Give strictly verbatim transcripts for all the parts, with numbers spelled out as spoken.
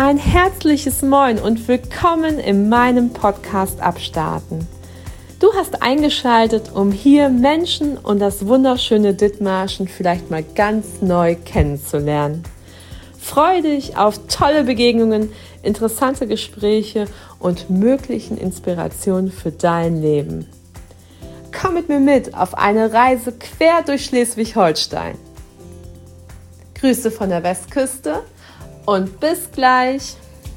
Ein herzliches Moin und willkommen in meinem Podcast Abstarten. Du hast eingeschaltet, um hier Menschen und das wunderschöne Dithmarschen vielleicht mal ganz neu kennenzulernen. Freue dich auf tolle Begegnungen, interessante Gespräche und möglichen Inspirationen für dein Leben. Komm mit mir mit auf eine Reise quer durch Schleswig-Holstein. Grüße von der Westküste und bis gleich.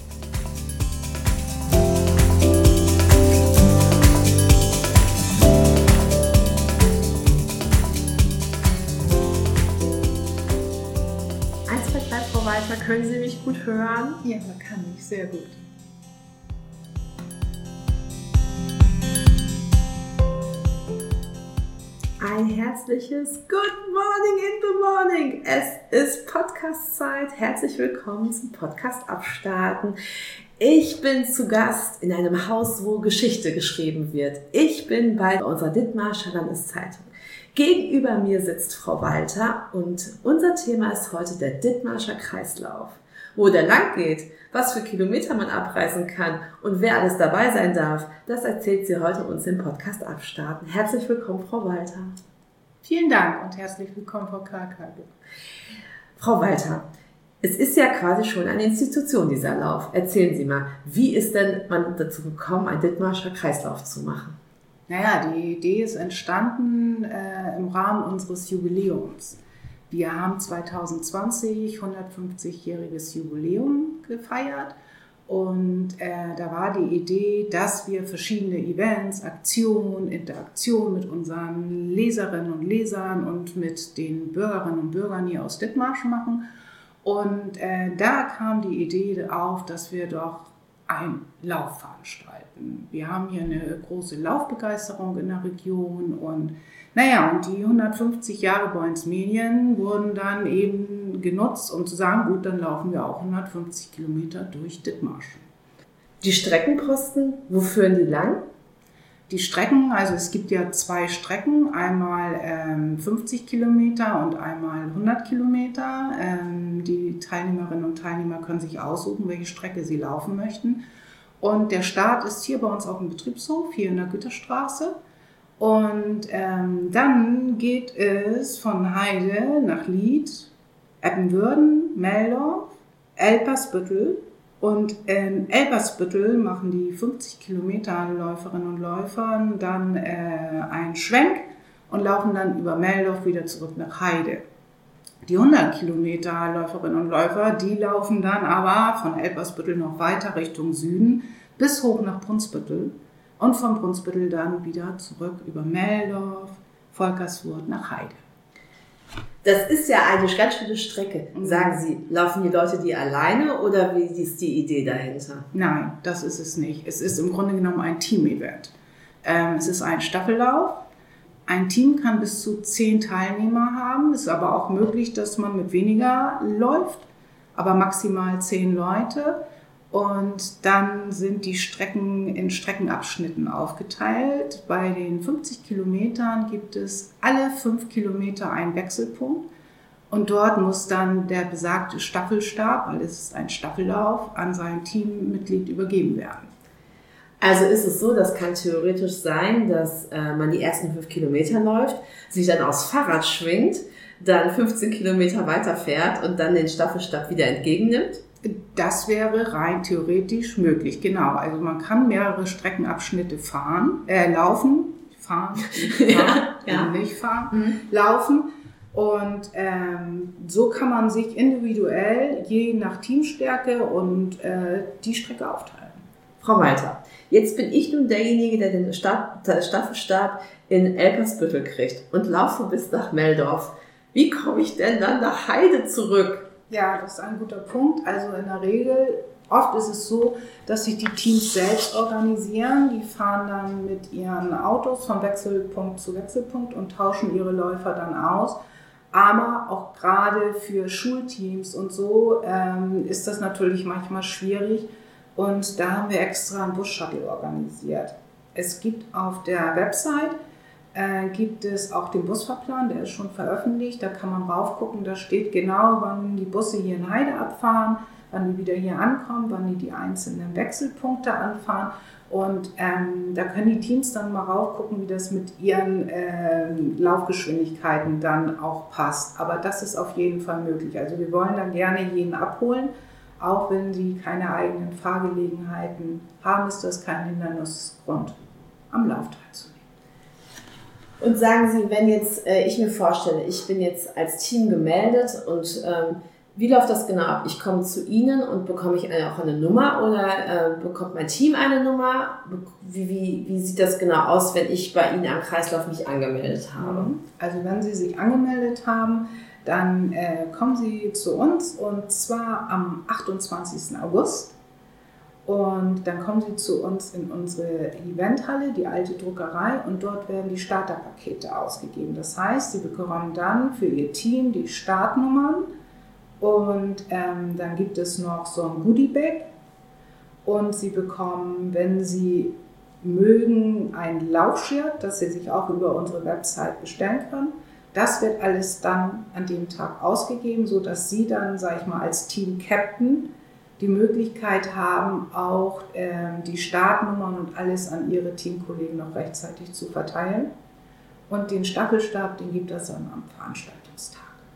eins, zwei, drei, Frau Walter, können Sie mich gut hören? Ja, kann ich, sehr gut. Ein herzliches Good Morning in the Morning. Es ist Podcast-Zeit. Herzlich willkommen zum Podcast Abstarten. Ich bin zu Gast in einem Haus, wo Geschichte geschrieben wird. Ich bin bei unserer Dithmarscher Landeszeitung. Gegenüber mir sitzt Frau Walter und unser Thema ist heute der Dithmarscher Kreislauf. Wo der lang geht, was für Kilometer man abreisen kann und wer alles dabei sein darf, das erzählt sie heute uns im Podcast Abstarten. Herzlich willkommen, Frau Walter. Vielen Dank und herzlich willkommen, Frau Karkage. Frau Walter, es ist ja quasi schon eine Institution, dieser Lauf. Erzählen Sie mal, wie ist denn man dazu gekommen, einen Dithmarscher Kreislauf zu machen? Naja, die Idee ist entstanden äh, im Rahmen unseres Jubiläums. Wir haben zwanzig zwanzig hundertfünfzigjähriges Jubiläum gefeiert und äh, da war die Idee, dass wir verschiedene Events, Aktionen, Interaktionen mit unseren Leserinnen und Lesern und mit den Bürgerinnen und Bürgern hier aus Dithmarschen machen. Und äh, da kam die Idee auf, dass wir doch einen Lauf veranstalten. Wir haben hier eine große Laufbegeisterung in der Region und naja, und die hundertfünfzig Jahre Boyens Medien wurden dann eben genutzt, um zu sagen, gut, dann laufen wir auch hundertfünfzig Kilometer durch Dithmarschen. Die Streckenposten, wo führen die lang? Die Strecken, also es gibt ja zwei Strecken, einmal ähm, fünfzig Kilometer und einmal hundert Kilometer. Ähm, die Teilnehmerinnen und Teilnehmer können sich aussuchen, welche Strecke sie laufen möchten. Und der Start ist hier bei uns auf dem Betriebshof, hier in der Güterstraße. Und ähm, dann geht es von Heide nach Lied, Eppenwürden, Meldorf, Elpersbüttel. Und in Elpersbüttel machen die fünfzig Kilometer Läuferinnen und Läufer dann äh, einen Schwenk und laufen dann über Meldorf wieder zurück nach Heide. Die hundert Kilometer Läuferinnen und Läufer, die laufen dann aber von Elpersbüttel noch weiter Richtung Süden bis hoch nach Brunsbüttel. Und von Brunsbüttel dann wieder zurück über Meldorf, Volkerswurth nach Heide. Das ist ja eine ganz schöne Strecke. Sagen Sie, laufen die Leute die alleine oder wie ist die Idee dahinter? Nein, das ist es nicht. Es ist im Grunde genommen ein Team-Event. Ähm, es ist ein Staffellauf. Ein Team kann bis zu zehn Teilnehmer haben. Es ist aber auch möglich, dass man mit weniger läuft, aber maximal zehn Leute. Und dann sind die Strecken in Streckenabschnitten aufgeteilt. Bei den fünfzig Kilometern gibt es alle fünf Kilometer einen Wechselpunkt. Und dort muss dann der besagte Staffelstab, weil es ist ein Staffellauf, an sein Teammitglied übergeben werden. Also ist es so, das kann theoretisch sein, dass äh, man die ersten fünf Kilometer läuft, sich dann aufs Fahrrad schwingt, dann fünfzehn Kilometer weiterfährt und dann den Staffelstab wieder entgegennimmt? Das wäre rein theoretisch möglich, genau. Also man kann mehrere Streckenabschnitte fahren, äh, laufen, fahren, nicht fahren, ja, ja. nicht fahren, mhm. laufen. Und ähm, so kann man sich individuell je nach Teamstärke und äh, die Strecke aufteilen. Frau Walter, jetzt bin ich nun derjenige, der den Stab, der Staffelstab in Elpersbüttel kriegt und laufe bis nach Meldorf. Wie komme ich denn dann nach Heide zurück? Ja, das ist ein guter Punkt. Also in der Regel, oft ist es so, dass sich die Teams selbst organisieren. Die fahren dann mit ihren Autos von Wechselpunkt zu Wechselpunkt und tauschen ihre Läufer dann aus. Aber auch gerade für Schulteams und so ähm, ist das natürlich manchmal schwierig. Und da haben wir extra einen Bus-Shuttle organisiert. Es gibt auf der Website äh, gibt es auch den Busfahrplan, der ist schon veröffentlicht. Da kann man raufgucken, da steht genau, wann die Busse hier in Heide abfahren, wann die wieder hier ankommen, wann die die einzelnen Wechselpunkte anfahren. Und ähm, da können die Teams dann mal raufgucken, wie das mit ihren ähm, Laufgeschwindigkeiten dann auch passt. Aber das ist auf jeden Fall möglich. Also wir wollen dann gerne jeden abholen, auch wenn sie keine eigenen Fahrgelegenheiten haben, ist das kein Hindernisgrund, am Lauf teilzunehmen. Und sagen Sie, wenn jetzt äh, ich mir vorstelle, ich bin jetzt als Team gemeldet und ähm, wie läuft das genau ab? Ich komme zu Ihnen und bekomme ich eine, auch eine Nummer oder äh, bekommt mein Team eine Nummer? Wie, wie, wie sieht das genau aus, wenn ich bei Ihnen am Kreislauf mich angemeldet habe? Also wenn Sie sich angemeldet haben, dann äh, kommen Sie zu uns und zwar am achtundzwanzigsten August. Und dann kommen Sie zu uns in unsere Eventhalle, die alte Druckerei, und dort werden die Starterpakete ausgegeben. Das heißt, Sie bekommen dann für Ihr Team die Startnummern. Und ähm, dann gibt es noch so ein Goodie-Bag und Sie bekommen, wenn Sie mögen, ein Laufshirt, das Sie sich auch über unsere Website bestellen können. Das wird alles dann an dem Tag ausgegeben, sodass Sie dann, sage ich mal, als Team-Captain die Möglichkeit haben, auch ähm, die Startnummern und alles an Ihre Teamkollegen noch rechtzeitig zu verteilen. Und den Staffelstab, den gibt es dann am Veranstaltungstag.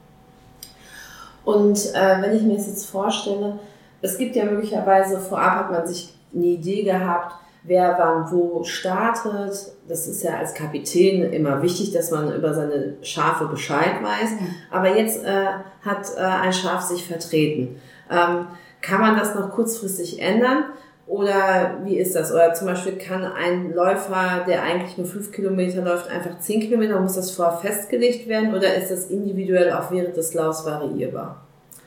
Und äh, wenn ich mir das jetzt vorstelle, es gibt ja möglicherweise, vorab hat man sich eine Idee gehabt, wer wann wo startet. Das ist ja als Kapitän immer wichtig, dass man über seine Schafe Bescheid weiß. Aber jetzt äh, hat äh, ein Schaf sich vertreten. Ähm, kann man das noch kurzfristig ändern? Oder wie ist das? Oder zum Beispiel kann ein Läufer, der eigentlich nur fünf Kilometer läuft, einfach zehn Kilometer, muss das vorher festgelegt werden oder ist das individuell auch während des Laufs variierbar?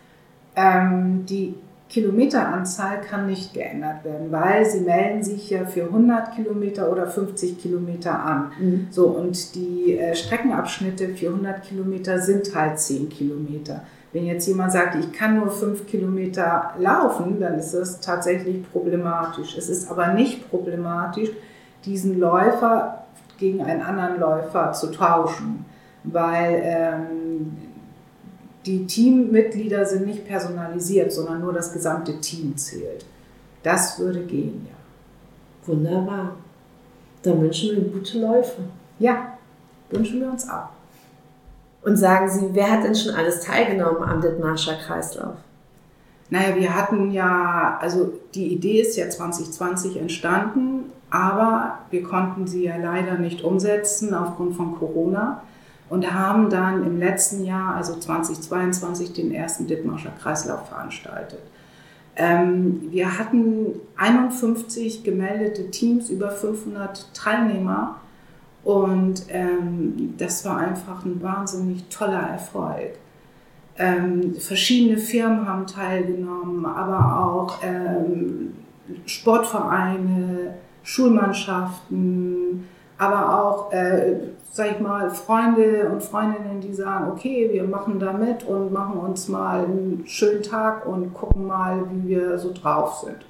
Ähm, die Kilometeranzahl kann nicht geändert werden, weil Sie melden sich ja für hundert Kilometer oder fünfzig Kilometer an. Mhm. So, und die äh, Streckenabschnitte für hundert Kilometer sind halt zehn Kilometer. Wenn jetzt jemand sagt, ich kann nur fünf Kilometer laufen, dann ist das tatsächlich problematisch. Es ist aber nicht problematisch, diesen Läufer gegen einen anderen Läufer zu tauschen, weil ähm, die Teammitglieder sind nicht personalisiert, sondern nur das gesamte Team zählt. Das würde gehen, ja. Wunderbar. Dann wünschen wir gute Läufe. Ja, wünschen wir uns auch. Und sagen Sie, wer hat denn schon alles teilgenommen am Dithmarscher Kreislauf? Naja, wir hatten ja, also die Idee ist ja zwanzig zwanzig entstanden, aber wir konnten sie ja leider nicht umsetzen aufgrund von Corona und haben dann im letzten Jahr, also zwanzig zweiundzwanzig, den ersten Dithmarscher Kreislauf veranstaltet. Ähm, wir hatten einundfünfzig gemeldete Teams, über fünfhundert Teilnehmer. Und ähm, das war einfach ein wahnsinnig toller Erfolg. Ähm, verschiedene Firmen haben teilgenommen, aber auch ähm, Sportvereine, Schulmannschaften, aber auch, äh, sag ich mal, Freunde und Freundinnen, die sagen, okay, wir machen da mit und machen uns mal einen schönen Tag und gucken mal, wie wir so drauf sind.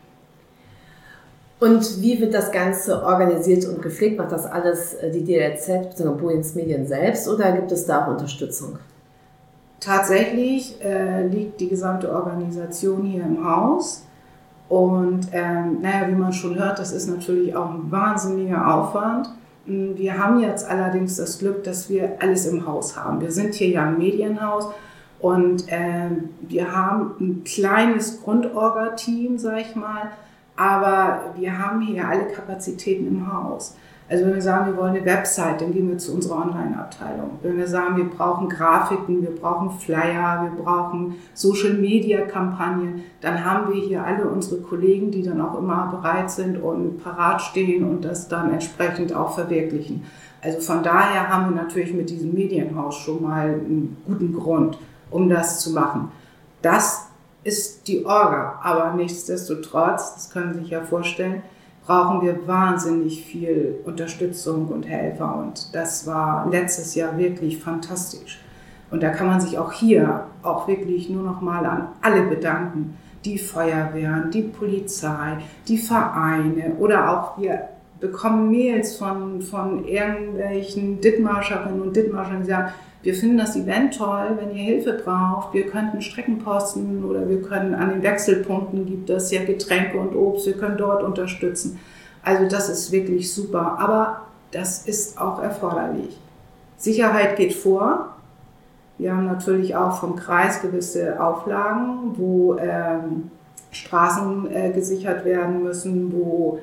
Und wie wird das Ganze organisiert und gepflegt? Macht das alles die D L Z bzw. Boeings Medien selbst oder gibt es da auch Unterstützung? Tatsächlich äh, liegt die gesamte Organisation hier im Haus und ähm, naja, wie man schon hört, das ist natürlich auch ein wahnsinniger Aufwand. Wir haben jetzt allerdings das Glück, dass wir alles im Haus haben. Wir sind hier ja ein Medienhaus und äh, wir haben ein kleines Grundorga-Team, sag ich mal, aber wir haben hier alle Kapazitäten im Haus. Also wenn wir sagen, wir wollen eine Website, dann gehen wir zu unserer Online-Abteilung. Wenn wir sagen, wir brauchen Grafiken, wir brauchen Flyer, wir brauchen Social-Media-Kampagnen, dann haben wir hier alle unsere Kollegen, die dann auch immer bereit sind und parat stehen und das dann entsprechend auch verwirklichen. Also von daher haben wir natürlich mit diesem Medienhaus schon mal einen guten Grund, um das zu machen. Das ist die Orga, aber nichtsdestotrotz, das können Sie sich ja vorstellen, brauchen wir wahnsinnig viel Unterstützung und Helfer und das war letztes Jahr wirklich fantastisch. Und da kann man sich auch hier auch wirklich nur noch mal an alle bedanken, die Feuerwehren, die Polizei, die Vereine oder auch wir bekommen Mails von, von irgendwelchen Dithmarscherinnen und Dithmarschern, die sagen, wir finden das Event toll, wenn ihr Hilfe braucht, wir könnten Streckenposten oder wir können an den Wechselpunkten, gibt es ja Getränke und Obst, wir können dort unterstützen. Also das ist wirklich super, aber das ist auch erforderlich. Sicherheit geht vor. Wir haben natürlich auch vom Kreis gewisse Auflagen, wo ähm, Straßen äh, gesichert werden müssen, wo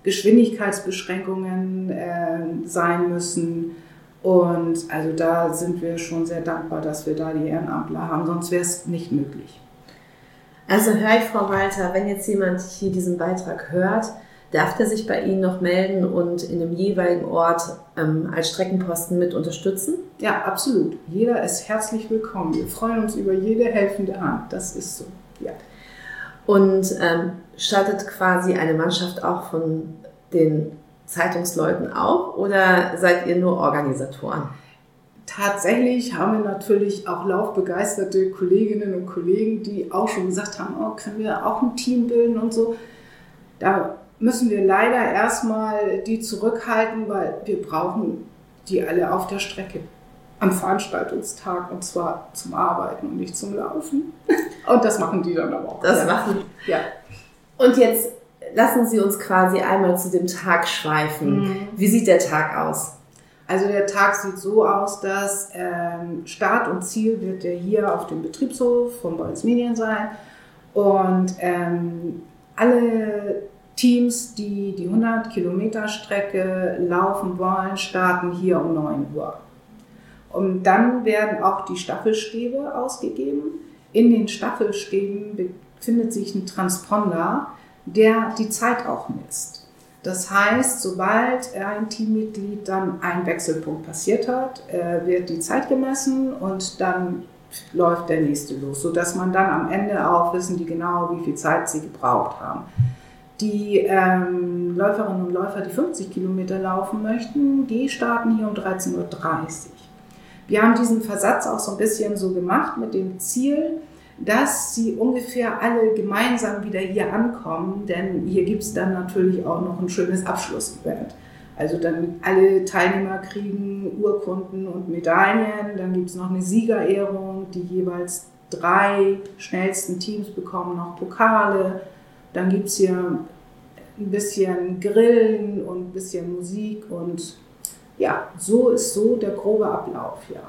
Geschwindigkeitsbeschränkungen äh, sein müssen. Und also da sind wir schon sehr dankbar, dass wir da die Ehrenamtler haben, sonst wäre es nicht möglich. Also höre ich, Frau Walter, wenn jetzt jemand hier diesen Beitrag hört, darf der sich bei Ihnen noch melden und in dem jeweiligen Ort ähm, als Streckenposten mit unterstützen? Ja, absolut. Jeder ist herzlich willkommen. Wir freuen uns über jede helfende Hand. Das ist so, ja. Und ähm, startet quasi eine Mannschaft auch von den Zeitungsleuten auch oder seid ihr nur Organisatoren? Tatsächlich haben wir natürlich auch laufbegeisterte Kolleginnen und Kollegen, die auch schon gesagt haben, oh, können wir auch ein Team bilden und so. Da müssen wir leider erstmal die zurückhalten, weil wir brauchen die alle auf der Strecke am Veranstaltungstag und zwar zum Arbeiten und nicht zum Laufen. Und das machen die dann aber auch. Das ja. machen. Ja. Und jetzt lassen Sie uns quasi einmal zu dem Tag schweifen. Mhm. Wie sieht der Tag aus? Also der Tag sieht so aus, dass ähm, Start und Ziel wird der hier auf dem Betriebshof von Bolz Medien sein. Und ähm, alle Teams, die die hundert Kilometer Strecke laufen wollen, starten hier um neun Uhr. Und dann werden auch die Staffelstäbe ausgegeben. In den Staffelstäben befindet sich ein Transponder, der die Zeit auch misst. Das heißt, sobald ein Teammitglied dann einen Wechselpunkt passiert hat, wird die Zeit gemessen und dann läuft der nächste los, sodass man dann am Ende auch wissen die genau, wie viel Zeit sie gebraucht haben. Die ähm, Läuferinnen und Läufer, die fünfzig Kilometer laufen möchten, die starten hier um dreizehn Uhr dreißig. Wir haben diesen Versatz auch so ein bisschen so gemacht mit dem Ziel, dass sie ungefähr alle gemeinsam wieder hier ankommen, denn hier gibt es dann natürlich auch noch ein schönes Abschlussevent. Also dann alle Teilnehmer kriegen Urkunden und Medaillen, dann gibt es noch eine Siegerehrung, die jeweils drei schnellsten Teams bekommen noch Pokale, dann gibt es hier ein bisschen Grillen und ein bisschen Musik und ja, so ist so der grobe Ablauf, ja.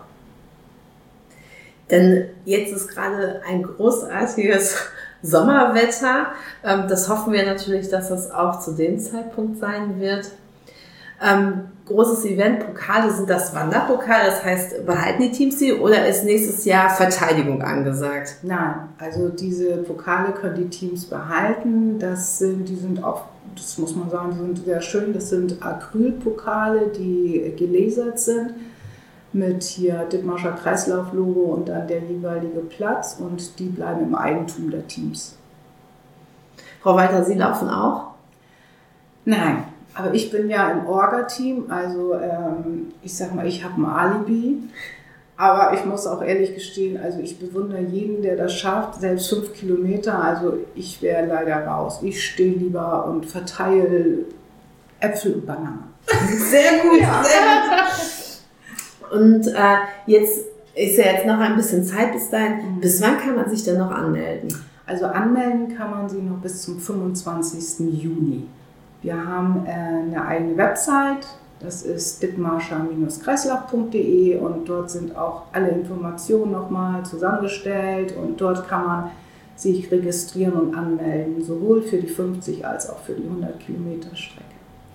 Denn jetzt ist gerade ein großartiges Sommerwetter. Das hoffen wir natürlich, dass das auch zu dem Zeitpunkt sein wird. Ähm, großes Event, Pokale, sind das Wanderpokale? Das heißt, behalten die Teams sie oder ist nächstes Jahr Verteidigung angesagt? Nein, also diese Pokale können die Teams behalten. Das sind, die sind auch, das muss man sagen, die sind sehr schön. Das sind Acrylpokale, die gelasert sind. Mit hier Dithmarscher Kreislauf-Logo und dann der jeweilige Platz und die bleiben im Eigentum der Teams. Frau Walter, Sie laufen auch? Nein, aber ich bin ja im Orga-Team, also ähm, ich sag mal, ich habe ein Alibi, aber ich muss auch ehrlich gestehen, also ich bewundere jeden, der das schafft, selbst fünf Kilometer, also ich wäre leider raus. Ich stehe lieber und verteile Äpfel und Bananen. Sehr gut, ja. Sehr gut. Und äh, jetzt ist ja jetzt noch ein bisschen Zeit bis dahin. Mhm. Bis wann kann man sich denn noch anmelden? Also anmelden kann man sich noch bis zum fünfundzwanzigsten Juni. Wir haben äh, eine eigene Website, das ist dithmarscher Kreislauf punkt de und dort sind auch alle Informationen nochmal zusammengestellt und dort kann man sich registrieren und anmelden, sowohl für die fünfzig als auch für die hundert Kilometer Strecke.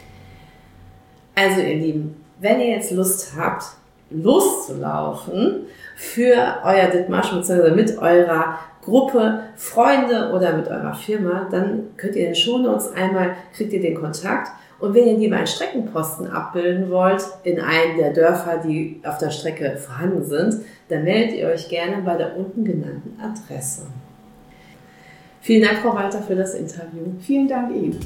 Also ihr Lieben, wenn ihr jetzt Lust habt, loszulaufen für euer Dithmarschen bzw. mit eurer Gruppe, Freunde oder mit eurer Firma, dann könnt ihr in den Shownotes einmal, kriegt ihr den Kontakt und wenn ihr lieber einen Streckenposten abbilden wollt in einem der Dörfer, die auf der Strecke vorhanden sind, dann meldet ihr euch gerne bei der unten genannten Adresse. Vielen Dank, Frau Walter, für das Interview. Vielen Dank Ihnen.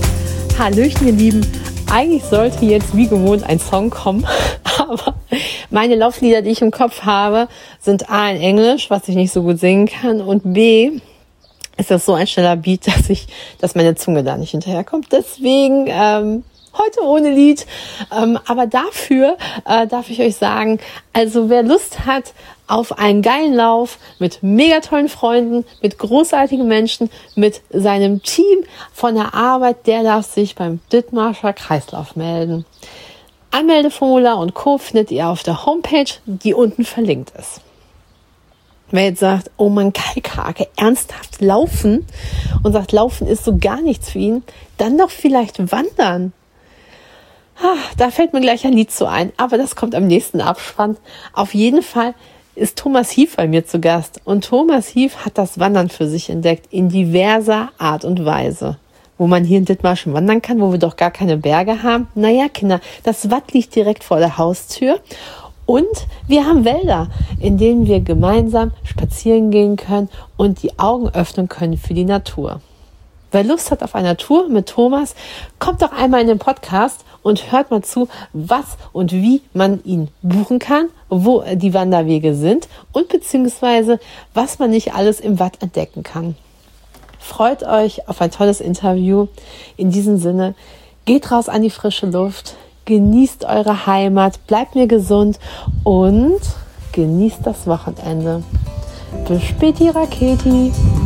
Hallöchen, ihr Lieben. Eigentlich sollte jetzt wie gewohnt ein Song kommen, aber Meine Lauflieder, die ich im Kopf habe, sind A in Englisch, was ich nicht so gut singen kann, und B ist das so ein schneller Beat, dass ich, dass meine Zunge da nicht hinterherkommt. Deswegen ähm, heute ohne Lied. Ähm, aber dafür äh, darf ich euch sagen, also wer Lust hat auf einen geilen Lauf mit mega tollen Freunden, mit großartigen Menschen, mit seinem Team von der Arbeit, der darf sich beim Dithmarscher Kreislauf melden. Anmeldeformular und Co. findet ihr auf der Homepage, die unten verlinkt ist. Wer jetzt sagt, oh Mann, Kai Krake, ernsthaft laufen und sagt, Laufen ist so gar nichts für ihn, dann doch vielleicht wandern. Ah, da fällt mir gleich ein Lied zu ein, aber das kommt am nächsten Abspann. Auf jeden Fall ist Thomas Hief bei mir zu Gast. Und Thomas Hief hat das Wandern für sich entdeckt in diverser Art und Weise. Wo man hier in Dithmarschen wandern kann, wo wir doch gar keine Berge haben. Naja, Kinder, das Watt liegt direkt vor der Haustür. Und wir haben Wälder, in denen wir gemeinsam spazieren gehen können und die Augen öffnen können für die Natur. Wer Lust hat auf eine Tour mit Thomas, kommt doch einmal in den Podcast und hört mal zu, was und wie man ihn buchen kann, wo die Wanderwege sind und beziehungsweise was man nicht alles im Watt entdecken kann. Freut euch auf ein tolles Interview. In diesem Sinne, geht raus an die frische Luft, genießt eure Heimat, bleibt mir gesund und genießt das Wochenende. Bis späti, Raketi.